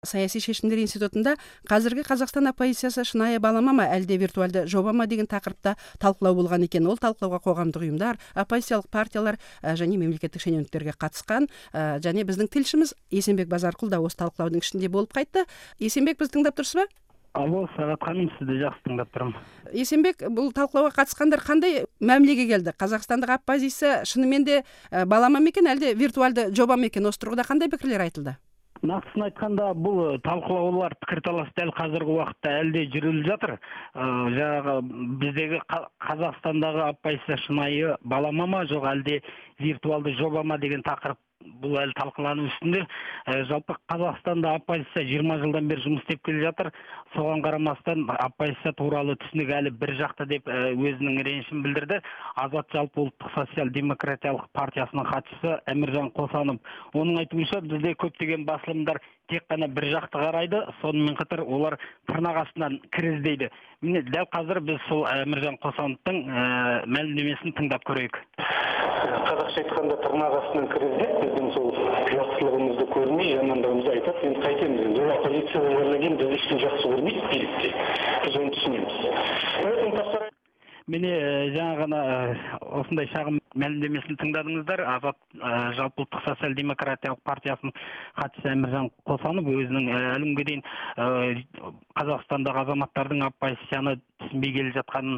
Саяси шешімдер институтында қазіргі Қазақстан оппозициясы шынайы балама ма, әлде виртуалды жоба ма деген тақырыпта талқылау болған екен. Ол талқылауға қоғамдық ұйымдар, оппозициялық партиялар және мемлекеттік шенеуніктерге қатысқан. Және біздің тілшіміз Есенбек Базарқұл да осы талқылаудың ішінде болып қайтты. Есенбек, біз тыңдап тұрсыз ба? Алло, Сағат ханым, сізді жақсы тыңдап тұрмын. Есенбек, бұл талқылауға қатысқандар қандай мәмілеге келді? Қазақстандық оппозиция шынымен де балама ма екен, әлде виртуалды жоба ма екен? Осы тұрғыда қандай пікірлер айтылды? Нақтысын айтқанда, бұл талқылаулар, пікірталас дәл қазіргі уақытта әлде жүріліп жатыр. Жаңағы біздегі Қазақстандағы оппозиция шынайы балама ма, жоқ әлде виртуалды жоба ма деген тақырып бұл әлі талқылану үстінде. Жалпы Қазақстанда оппозиция 20 жылдан бері жұмыс істеп келе жатыр. Соған қарамастан оппозиция туралы түсінік әлі бір жақты деп өзінің ренішін білдірді. Азат жалпы ұлттық социал-демократиялық партиясының хатшысы Әміржан Қосанов. Оның айтуынша бізде көптеген басылымдар тек қана бір жақты қарайды, сонымен қатар олар тырнақ астынан кіріздейді. Міне дәл қазір біз сол Әміржан Қосановтың мәлімдемесін тыңдап көрейік. Қазақша айтқанда тырнақ астынан кіріздейді, біздің сол жақсылығымызды көрмей, жамандығымызды айтады. Енді қайтеміз, енді ол оппозиция ойлаған біз ешкім жақсы көрмейді билікте. Біз оны түсінеміз. Міне жаңа ғана осындай шағын мәлімдемесін тыңдадыңыздар. Азат жалпы ұлттық социал-демократиялық партиясының хатшысы Әміржан Қосанов өзінің әлі күнге дейін Қазақстандағы азаматтардың оппозицияны түсінбей келе жатқанын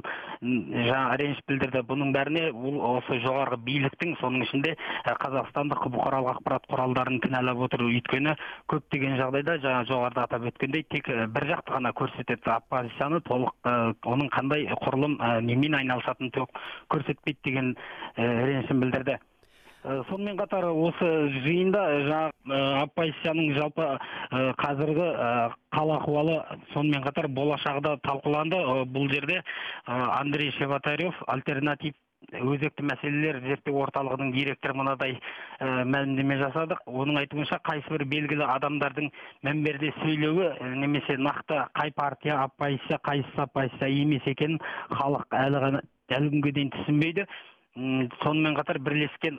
реніш білдірді. Бұның бәріне осы жоғарғы биліктің, соның ішінде қазақстандық бұқаралық ақпарат құралдарын кінәлап отыр. Өйткені көптеген жағдайда жаңа жоғарыда атап өткендей тек бір жақты ғана көрсетеді оппозицияны, толық оның қандай құрылым немен айналысатынын көрсетпейді деген ренішін білдірді. Сонымен қатар осы жиында оппозицияның жалпы қазіргі қал ахуалы, сонымен қатар болашағында талқыланды. Бұл жерде Андрей Шеватарев, альтернатив өзекті мәселелер зерттеу орталығының директоры мынадай мәлімдеме жасадық. Оның айтуынша қайсы бір белгілі адамдардың мінберде сөйлеуі немесе нақты қай партия оппозиция, қайсысы оппозиция емес екенін халық әлі күнге дейін түсінбейді. Сонымен қатар бірлескен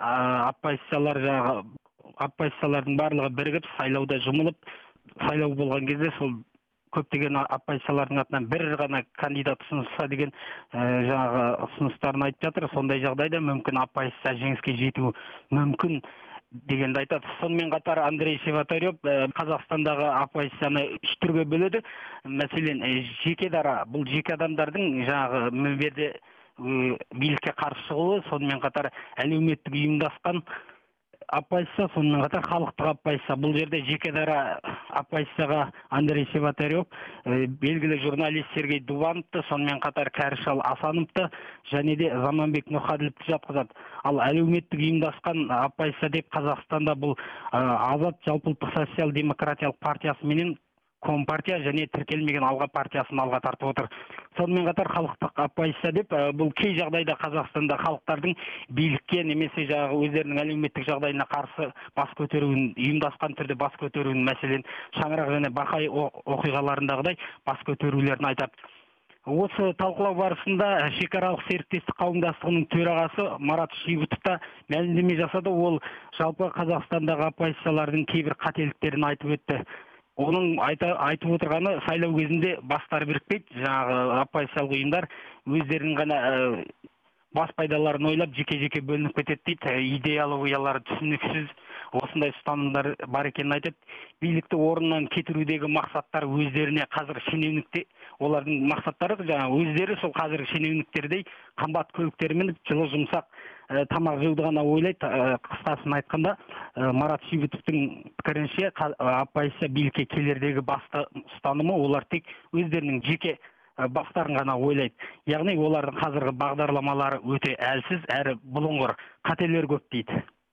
оппозициялардың барлығы бірігіп сайлауда жұмылып, сайлау болған кезде сол көптеген оппозициялардың атынан бір ғана кандидат ұсынылса деген жаңағы ұсыныстарын айтып жатыр. Сондай жағдайда мүмкін оппозиция жеңіске жетуі мүмкін дегенді айтады. Сонымен қатар Андрей Шеватарев Қазақстандағы оппозицияны үш түрге бөледі. Мәселен, жеке дара, бұл жеке адамдардың жаңағы мінберде билікке қарсы шығуы, сонымен қатар әлеуметтік ұйымдасқан оппозиция, сонымен қатар халықтық оппозиция. Бұл жерде жеке дара оппозицияға Андрей Шеватарев, белгілі журналист Сергей Дувановты, сонымен қатар Кәрішал Асановты және де Заманбек Нұрқаділовті жатқызады. Ал әлеуметтік ұйымдасқан оппозиция деп Қазақстанда бұл Азат жалпы ұлттық социал-демократиялық партиясы менен Компартия және тіркелмеген Алға партиясын алға тартып отыр. Сонымен қатар халықтық оппозиция деп бұл кей жағдайда Қазақстанда халықтардың билікке немесе өздерінің әлеуметтік жағдайына қарсы бас көтеруін, ұйымдасқан түрде бас көтеруін, мәселен шаңырақ және Бақай оқиғаларындағыдай бас көтерулерін айтады. Осы талқылау барысында шекаралық серіктестік қауымдастығының төрағасы Марат Шибұтов та мәлімдеме жасады. Ол жалпы Қазақстандағы оппозициялардың кейбір қателіктерін айтып өтті. Оның айтып отырғаны сайлау кезінде бастары бірікпейді. Жаңағы оппозициялық ұйымдар өздерінің ғана бас пайдаларын ойлап жеке-жеке бөлініп кетеді дейді. Идеологиялары түсініксіз, осындай ұстанымдар бар екенін айтып, билікті орнынан кетірудегі мақсаттар өздеріне қазір шенеунікте, олардың мақсаттары өздері сол қазір шенеуніктердей қымбат көліктер мініп жылы жұмсақ тамақ жеуді ғана ойлайды. Қысқасын айтқанда, Марат Шибұтовтың пікірінше оппозиция билікке келердегі басты ұстанымы олар тек өздерінің жеке бастарын ғана ойлайды. Яғни олардың қазіргі бағдарламалары өте әлсіз әрі бұлыңғыр, қателер көп дейді.